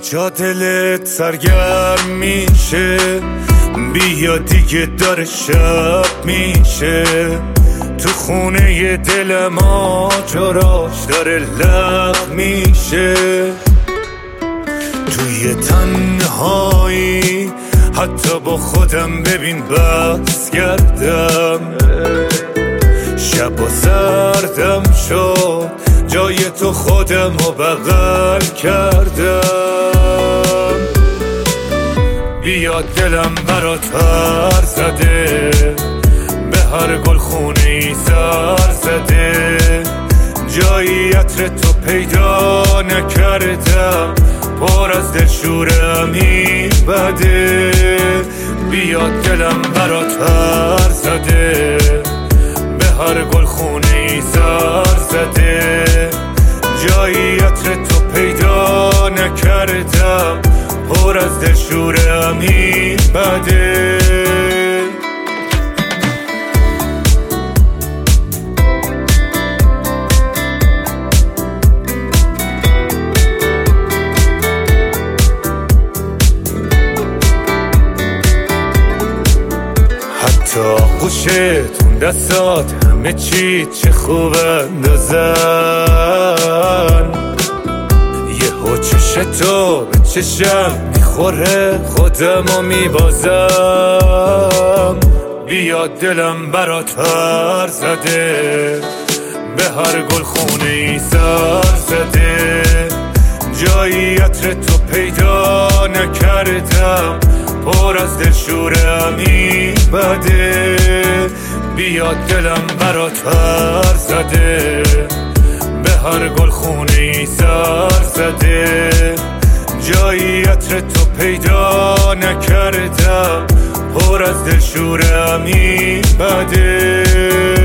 جا دلت سرگرم میشه، بیا دیگه داره شب میشه. تو خونه دل ما جراش داره لغ میشه. توی تنهایی حتی با خودم ببین بس کردم. شب و سردم شد، جای تو خودم رو بغل کردم. بیا دلم برات پر زده، به هر گل خونه‌ای سر زده. جایی عطر تو پیدا نکردم، پر از دلشورمی بده. بیا دلم برات پر زده، به هر گل خونه‌ای سر زده. جایی عطر تو پیدا نکردم، پر از دلشورمی بده. حتی آغوشتون دستات همه چی چه خوب اندازن. یهو چشتو به چشم میخوره، خودمو میبازم. بیا دلم برات پر زده، به هر گل خونه‌ای سر زده. جایی عطر تو پیدا نکردم، پر از دلشورمی بده. بیا دلم برات پر زده، به هر گل خونه‌ای سر زده. جایی عطر تو پیدا نکردم، پر از دلشورمی بده.